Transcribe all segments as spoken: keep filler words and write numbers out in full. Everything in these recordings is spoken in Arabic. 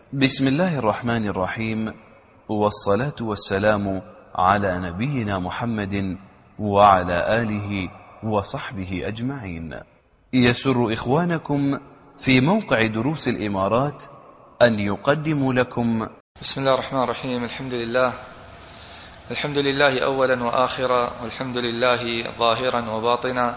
بسم الله الرحمن الرحيم، والصلاة والسلام على نبينا محمد وعلى آله وصحبه أجمعين. يسر إخوانكم في موقع دروس الإمارات أن يقدموا لكم بسم الله الرحمن الرحيم. الحمد لله الحمد لله أولا وآخرا، والحمد لله ظاهرا وباطنا،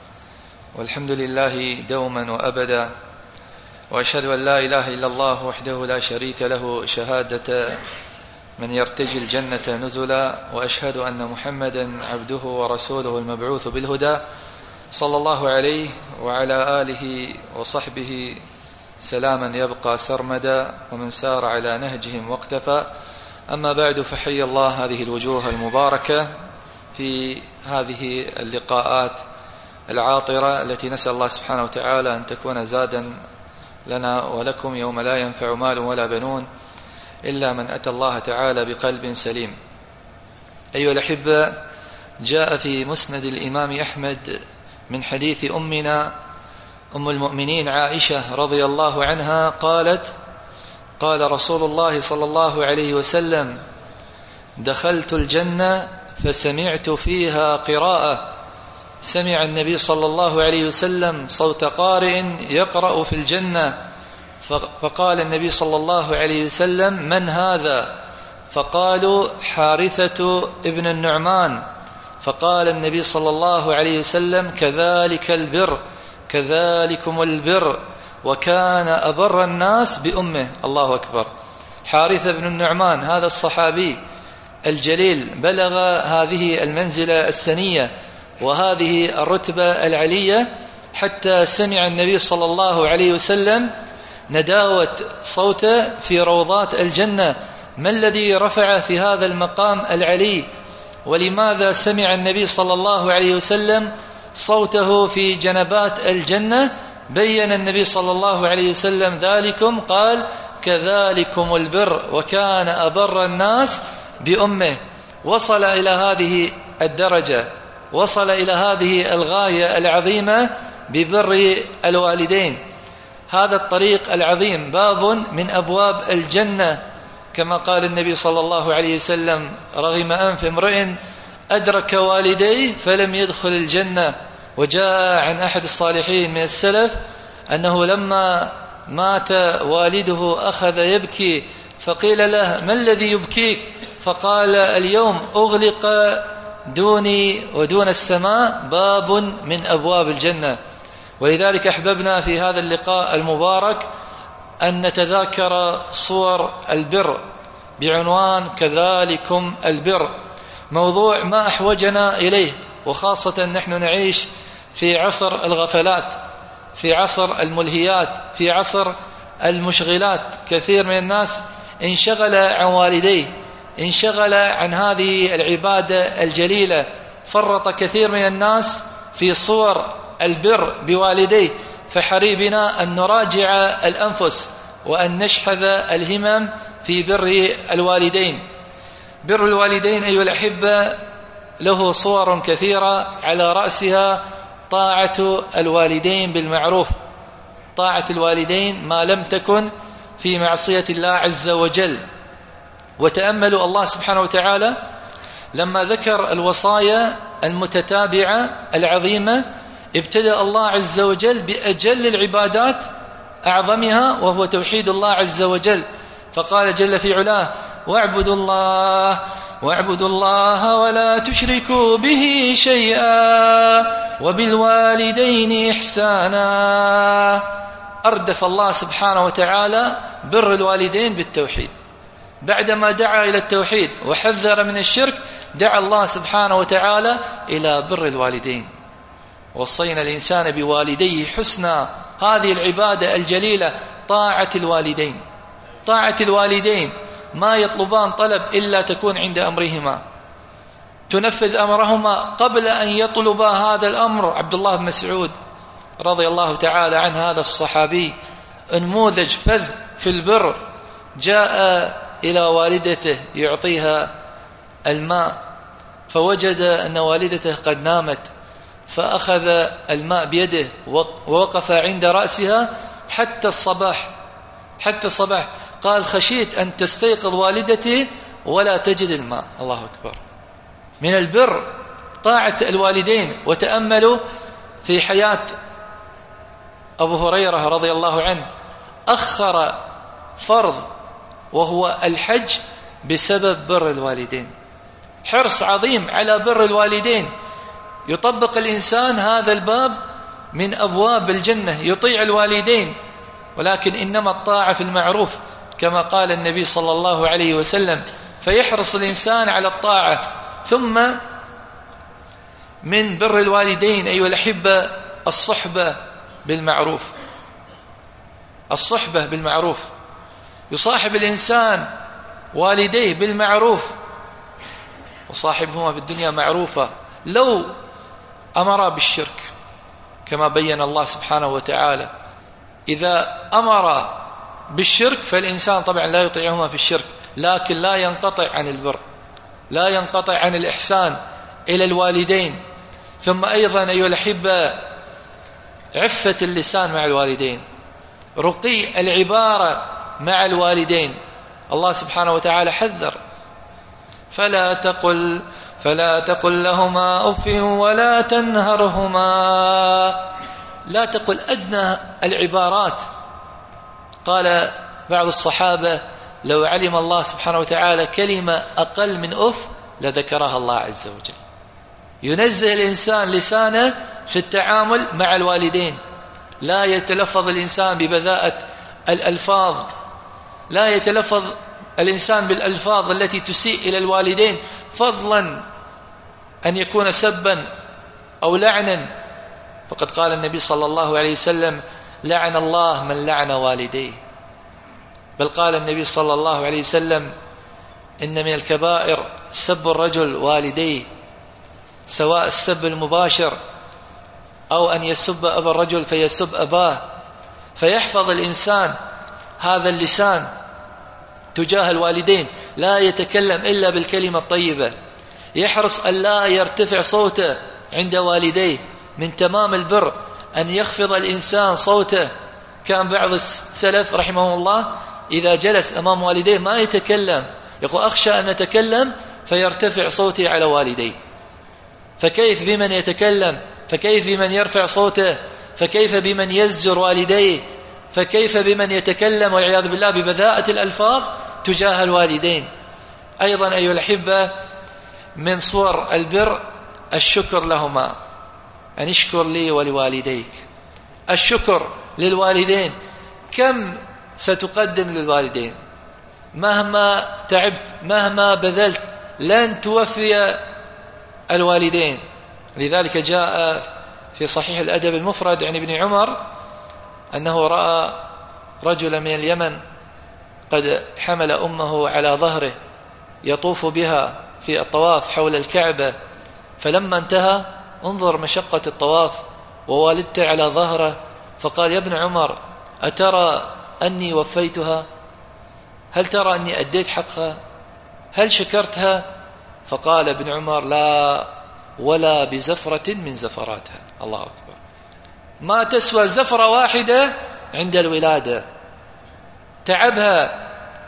والحمد لله دوما وأبدا، وأشهد أن لا إله إلا الله وحده لا شريك له شهادة من يرتجي الجنة نزلا، وأشهد أن محمدا عبده ورسوله المبعوث بالهدى صلى الله عليه وعلى آله وصحبه سلاما يبقى سرمدا، ومن سار على نهجهم واقتفى. أما بعد، فحي الله هذه الوجوه المباركة في هذه اللقاءات العاطرة التي نسأل الله سبحانه وتعالى أن تكون زادا لنا ولكم يوم لا ينفع مال ولا بنون إلا من أتى الله تعالى بقلب سليم. أيها الأحبة، جاء في مسند الإمام أحمد من حديث أمنا أم المؤمنين عائشة رضي الله عنها قالت: قال رسول الله صلى الله عليه وسلم: دخلت الجنة فسمعت فيها قراءة. سمع النبي صلى الله عليه وسلم صوت قارئ يقرأ في الجنة، فقال النبي صلى الله عليه وسلم: من هذا؟ فقالوا: حارثة ابن النعمان. فقال النبي صلى الله عليه وسلم: كذلك البر، كذلكم البر، وكان أبر الناس بأمه. الله أكبر. حارثة بن النعمان هذا الصحابي الجليل بلغ هذه المنزلة السنية وهذه الرتبة العلية حتى سمع النبي صلى الله عليه وسلم نداوة صوته في روضات الجنة. ما الذي رفع في هذا المقام العلي؟ ولماذا سمع النبي صلى الله عليه وسلم صوته في جنبات الجنة؟ بين النبي صلى الله عليه وسلم ذلكم، قال: كذلكم البر، وكان أبر الناس بأمه. وصل إلى هذه الدرجة، وصل إلى هذه الغاية العظيمة ببر الوالدين. هذا الطريق العظيم باب من أبواب الجنة، كما قال النبي صلى الله عليه وسلم: رغم أنف امرئ أدرك والديه فلم يدخل الجنة. وجاء عن أحد الصالحين من السلف أنه لما مات والده أخذ يبكي، فقيل له: ما الذي يبكيك؟ فقال: اليوم أغلق دوني ودون السماء باب من أبواب الجنة. ولذلك أحببنا في هذا اللقاء المبارك أن نتذاكر صور البر بعنوان كذلكم البر، موضوع ما أحوجنا إليه، وخاصة نحن نعيش في عصر الغفلات، في عصر الملهيات، في عصر المشغلات. كثير من الناس انشغل عن والديه، انشغل عن هذه العبادة الجليلة، فرط كثير من الناس في صور البر بوالديه. فحري بنا أن نراجع الأنفس وأن نشحذ الهمم في بر الوالدين. بر الوالدين أيها الأحبة له صور كثيرة، على رأسها طاعة الوالدين بالمعروف، طاعة الوالدين ما لم تكن في معصية الله عز وجل. وتأملوا الله سبحانه وتعالى لما ذكر الوصايا المتتابعة العظيمة، ابتدأ الله عز وجل بأجل العبادات أعظمها، وهو توحيد الله عز وجل. فقال جل في علاه: واعبدوا الله واعبدوا الله ولا تشركوا به شيئا وبالوالدين إحسانا. أردف الله سبحانه وتعالى بر الوالدين بالتوحيد. بعدما دعا إلى التوحيد وحذر من الشرك، دعا الله سبحانه وتعالى إلى بر الوالدين. وصينا الإنسان بوالديه حسنا. هذه العبادة الجليلة طاعة الوالدين. طاعة الوالدين ما يطلبان طلب إلا تكون عند أمرهما، تنفذ أمرهما قبل أن يطلبا هذا الأمر. عبد الله بن مسعود رضي الله تعالى عن هذا الصحابي نموذج فذ في البر، جاء إلى والدته يعطيها الماء، فوجد أن والدته قد نامت، فأخذ الماء بيده ووقف عند رأسها حتى الصباح، حتى الصباح. قال خشيت أن تستيقظ والدتي ولا تجد الماء. الله أكبر. من البر طاعة الوالدين. وتأملوا في حياة أبو هريرة رضي الله عنه، أخر فرض وهو الحج بسبب بر الوالدين. حرص عظيم على بر الوالدين. يطبق الإنسان هذا الباب من أبواب الجنة، يطيع الوالدين، ولكن إنما الطاعة في المعروف كما قال النبي صلى الله عليه وسلم، فيحرص الإنسان على الطاعة. ثم من بر الوالدين أيها الأحبة الصحبة بالمعروف. الصحبة بالمعروف، يصاحب الإنسان والديه بالمعروف، وصاحبهما في الدنيا معروفة. لو أمر بالشرك كما بين الله سبحانه وتعالى، إذا أمر بالشرك فالإنسان طبعا لا يطيعهما في الشرك، لكن لا ينقطع عن البر، لا ينقطع عن الإحسان إلى الوالدين. ثم أيضا أيها الأحبة عفة اللسان مع الوالدين، رقي العبارة مع الوالدين. الله سبحانه وتعالى حذر: فلا تقل فلا تقل لهما أف ولا تنهرهما. لا تقل أدنى العبارات. قال بعض الصحابة: لو علم الله سبحانه وتعالى كلمة أقل من أف لذكرها الله عز وجل. ينزه الإنسان لسانه في التعامل مع الوالدين، لا يتلفظ الإنسان ببذاءة الألفاظ، لا يتلفظ الإنسان بالألفاظ التي تسيء إلى الوالدين، فضلا أن يكون سبا أو لعنا. فقد قال النبي صلى الله عليه وسلم: لعن الله من لعن والديه. بل قال النبي صلى الله عليه وسلم: إن من الكبائر سب الرجل والديه، سواء السب المباشر أو أن يسب أبا الرجل فيسب أباه. فيحفظ الإنسان هذا اللسان تجاه الوالدين، لا يتكلم إلا بالكلمة الطيبة، يحرص أن لا يرتفع صوته عند والديه. من تمام البر أن يخفض الإنسان صوته. كان بعض السلف رحمه الله إذا جلس أمام والديه ما يتكلم، يقول: أخشى أن أتكلم فيرتفع صوتي على والدي. فكيف بمن يتكلم؟ فكيف بمن يرفع صوته؟ فكيف بمن يزجر والديه؟ فكيف بمن يتكلم والعياذ بالله ببذاءة الألفاظ تجاه الوالدين؟ أيضا أيها الأحبة من صور البر الشكر لهما، أن اشكر لي ولوالديك. الشكر للوالدين، كم ستقدم للوالدين؟ مهما تعبت، مهما بذلت، لن توفي الوالدين. لذلك جاء في صحيح الأدب المفرد عن ابن عمر أنه رأى رجلا من اليمن قد حمل أمه على ظهره يطوف بها في الطواف حول الكعبة، فلما انتهى انظر مشقة الطواف ووالدته على ظهره، فقال: يا ابن عمر، أترى أني وفيتها؟ هل ترى أني أديت حقها؟ هل شكرتها؟ فقال ابن عمر: لا ولا بزفرة من زفراتها. الله أكبر. ما تسوى زفرة واحدة عند الولادة، تعبها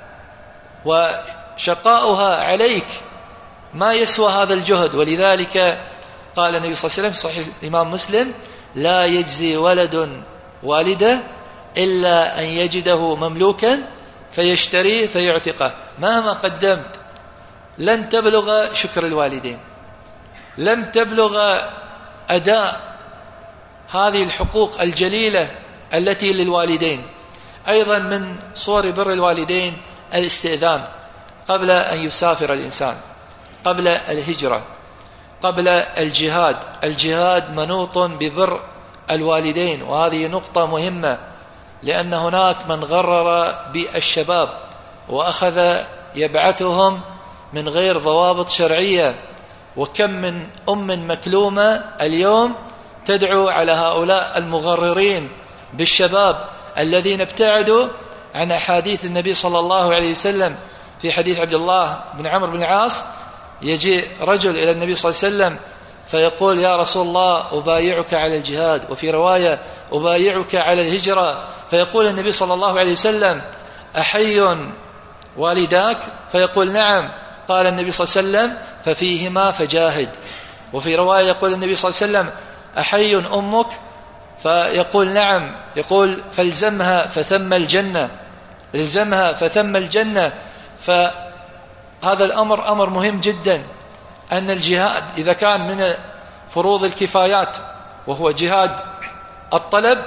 وشقاؤها عليك ما يسوى هذا الجهد. ولذلك قال النبي صلى الله عليه وسلم صحيح الإمام مسلم: لا يجزي ولد والده إلا أن يجده مملوكا فيشتريه فيعتقه. مهما قدمت لن تبلغ شكر الوالدين، لم تبلغ أداء هذه الحقوق الجليلة التي للوالدين. أيضا من صور بر الوالدين الاستئذان قبل أن يسافر الإنسان، قبل الهجرة، قبل الجهاد. الجهاد منوط ببر الوالدين، وهذه نقطة مهمة، لأن هناك من غرر بالشباب وأخذ يبعثهم من غير ضوابط شرعية. وكم من أم مكلومة اليوم تدعو على هؤلاء المغررين بالشباب الذين ابتعدوا عن أحاديث النبي صلى الله عليه وسلم. في حديث عبد الله بن عمرو بن العاص يجي رجل إلى النبي صلى الله عليه وسلم فيقول: يا رسول الله أبايعك على الجهاد، وفي رواية أبايعك على الهجرة. فيقول النبي صلى الله عليه وسلم: أحي والداك؟ فيقول نعم. قال النبي صلى الله عليه وسلم ففيهما فجاهد. وفي رواية يقول النبي صلى الله عليه وسلم أحي أمك؟ فيقول نعم. يقول فالزمها فثم الجنة، الزمها فثم الجنة. فهذا الأمر أمر مهم جدا، أن الجهاد إذا كان من فروض الكفايات وهو جهاد الطلب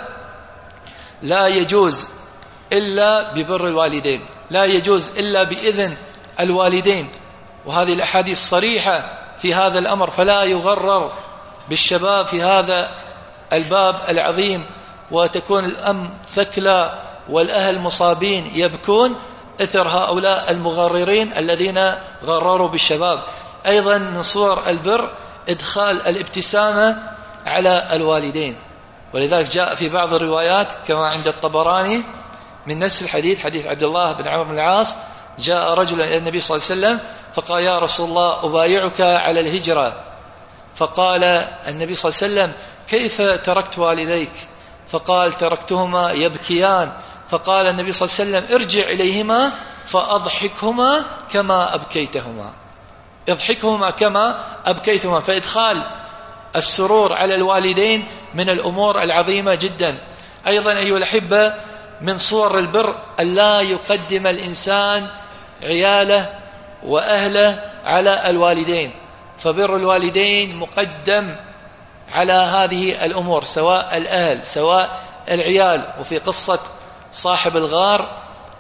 لا يجوز إلا ببر الوالدين، لا يجوز إلا بإذن الوالدين. وهذه الأحاديث صريحة في هذا الأمر، فلا يغرر بالشباب في هذا الباب العظيم وتكون الأم ثكلى والأهل مصابين يبكون إثر هؤلاء المغررين الذين غرروا بالشباب. أيضا من صور البر إدخال الابتسامة على الوالدين، ولذلك جاء في بعض الروايات كما عند الطبراني من نفس الحديث، حديث عبد الله بن عمرو بن العاص، جاء رجل إلى النبي صلى الله عليه وسلم فقال يا رسول الله أبايعك على الهجرة. فقال النبي صلى الله عليه وسلم كيف تركت والديك؟ فقال تركتهما يبكيان. فقال النبي صلى الله عليه وسلم ارجع إليهما فأضحكهما كما أبكيتهما، اضحكهما كما أبكيتهما. فإدخال السرور على الوالدين من الأمور العظيمة جدا. أيضا أيها الأحبة من صور البر أن لا يقدم الإنسان عياله وأهله على الوالدين، فبر الوالدين مقدم على هذه الأمور، سواء الأهل سواء العيال. وفي قصة صاحب الغار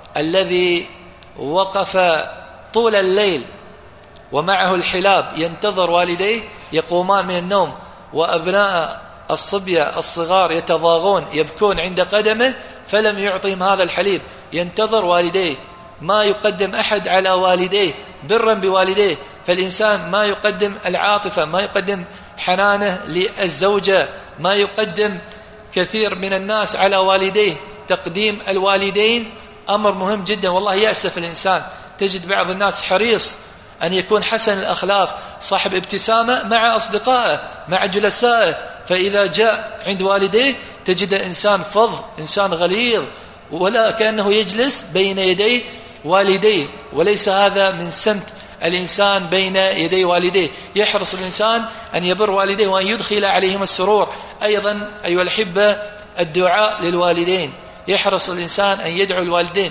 الذي وقف طول الليل ومعه الحلاب ينتظر والديه يقومان من النوم، وأبناء الصبية الصغار يتضاغون يبكون عند قدمه، فلم يعطيهم هذا الحليب، ينتظر والديه. ما يقدم أحد على والديه برا بوالديه، فالإنسان ما يقدم العاطفة، ما يقدم حنانه للزوجة، ما يقدم كثير من الناس على والديه. تقديم الوالدين أمر مهم جدا. والله يأسف الإنسان، تجد بعض الناس حريص أن يكون حسن الأخلاق صاحب ابتسامة مع أصدقائه مع جلسائه، فإذا جاء عند والديه تجد إنسان فظ، إنسان غليظ، ولا كأنه يجلس بين يدي والديه. وليس هذا من سمت الإنسان بين يدي والديه. يحرص الإنسان أن يبر والديه وأن يدخل عليهم السرور. أيضا أيها الأحبة الدعاء للوالدين، يحرص الإنسان أن يدعو الوالدين،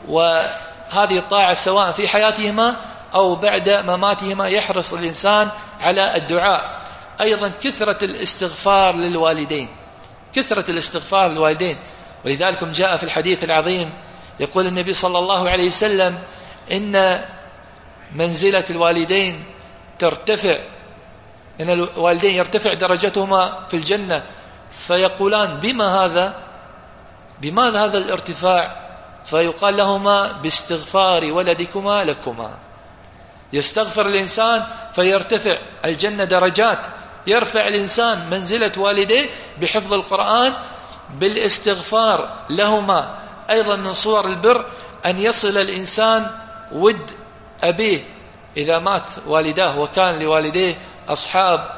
وهذه الطاعة سواء في حياتهما أو بعد مماتهما يحرص الإنسان على الدعاء. أيضا كثرة الاستغفار للوالدين، كثرة الاستغفار للوالدين. ولذلك جاء في الحديث العظيم يقول النبي صلى الله عليه وسلم إن منزلة الوالدين ترتفع، إن الوالدين يرتفع درجتهما في الجنة. فيقولان بما هذا؟ بماذا هذا الارتفاع؟ فيقال لهما باستغفار ولدكما لكما. يستغفر الإنسان فيرتفع الجنة درجات، يرفع الإنسان منزلة والديه بحفظ القرآن بالاستغفار لهما. أيضا من صور البر أن يصل الإنسان ود أبيه إذا مات والداه وكان لوالديه أصحاب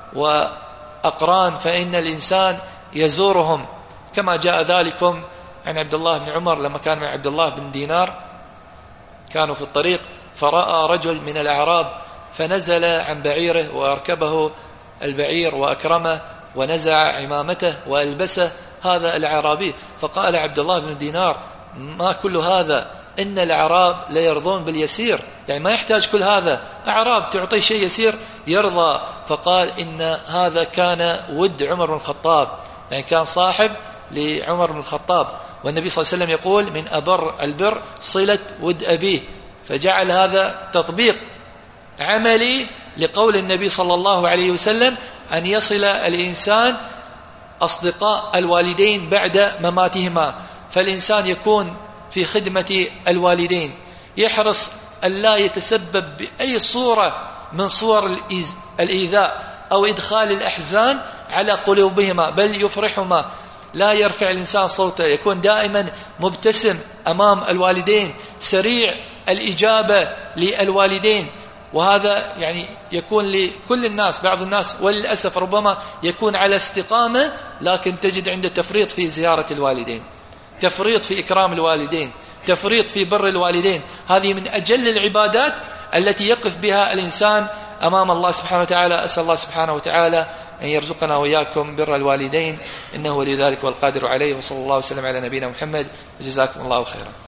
وأقران، فإن الإنسان يزورهم، كما جاء ذلكم عن عبد الله بن عمر لما كان مع عبد الله بن دينار، كانوا في الطريق فرأى رجل من الأعراب فنزل عن بعيره وأركبه البعير وأكرمه ونزع عمامته وألبسه هذا الأعرابي. فقال عبد الله بن دينار ما كل هذا؟ إن الأعراب لا يرضون باليسير، يعني ما يحتاج كل هذا، أعراب تعطي شيء يسير يرضى. فقال إن هذا كان ود عمر بن الخطاب، يعني كان صاحب لعمر بن الخطاب، والنبي صلى الله عليه وسلم يقول من أبر البر صلة ود أبيه. فجعل هذا تطبيق عملي لقول النبي صلى الله عليه وسلم أن يصل الإنسان أصدقاء الوالدين بعد مماتهما. فالإنسان يكون في خدمة الوالدين، يحرص أن لا يتسبب بأي صورة من صور الإيذاء أو إدخال الأحزان على قلوبهما، بل يفرحهما. لا يرفع الإنسان صوته، يكون دائما مبتسم أمام الوالدين، سريع الإجابة للوالدين. وهذا يعني يكون لكل الناس. بعض الناس وللأسف ربما يكون على استقامة لكن تجد عنده تفريط في زيارة الوالدين، تفريط في إكرام الوالدين، تفريط في بر الوالدين. هذه من أجل العبادات التي يقف بها الإنسان أمام الله سبحانه وتعالى. أسأل الله سبحانه وتعالى أن يرزقنا وإياكم بر الوالدين، إنه ولي ذلك والقادر عليه. وصلى الله وسلم على نبينا محمد، وجزاكم الله خيرا.